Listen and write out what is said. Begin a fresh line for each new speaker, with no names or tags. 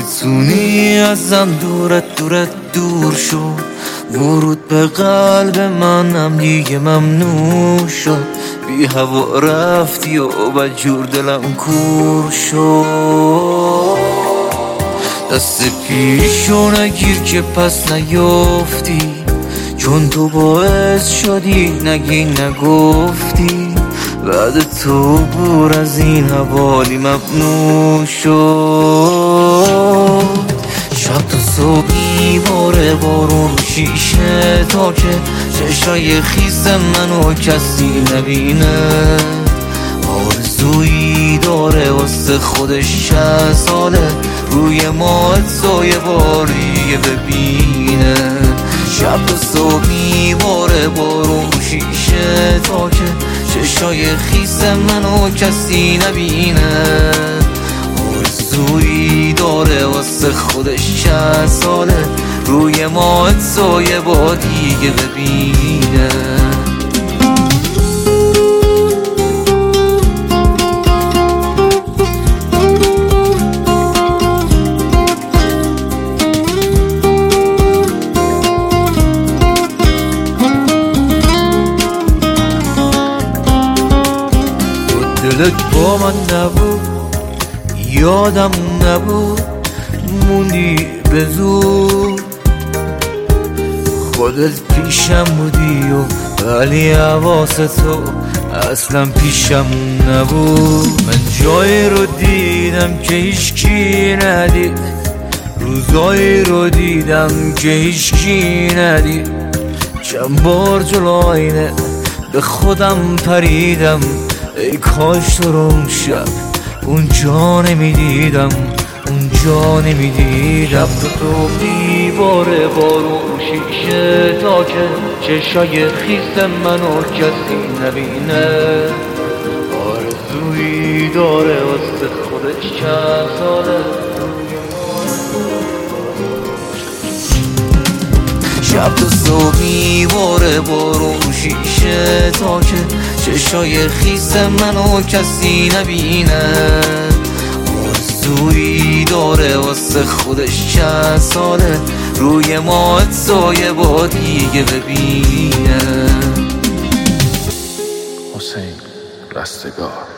بتونی ازم دور شو. ورود به قلب منم دیگه ممنوع شد. بی هوا رفتی و بدجور دلم کور شد. دست پیشو نگیر که پس نیافتی، چون تو باعث شدی نگی نگفتی. بعد تو بور از این حوالی ممنوع شد. شب تا صبحی باره بارون رو شیشه، تا که چشای خیس منو کسی نبینه. آرزویی داره واسه خودش 60 ساله، روی ماهت سایه باریه ببینه. شب تا صبحی باره بارون رو شیشه، تا که چشای خیس منو کسی نبینه. آرزویی داره واسه خودش 60 ساله، روی ماهت سایه با دیگه ببینه. دلت با من نبود، یادم نبود، موندی به زور. خودت پیشم بودی و ولی حواست تو اصلا پیشم نبود. من جایی رو دیدم که هیچکی ندید، روزایی رو دیدم که هیچکی ندید. چند بار جلو آینه به خودم پریدم، ای کاش تو رو اون شب اونجا نمیدیدم، اونجا نمیدیدم. تو دیواره بارون شیشه، تا که چشای خیس منو کسی نبینه. آرزویی داره واسه خودش 60 ساله. شب تا صبحی باره بارون شیشه، تا که چشای خیس منو کسی نبینه. آرزویی داره واسه خودش 60 ساله، روی ماهت سایه با دیگه ببینه.
حسین رستگار.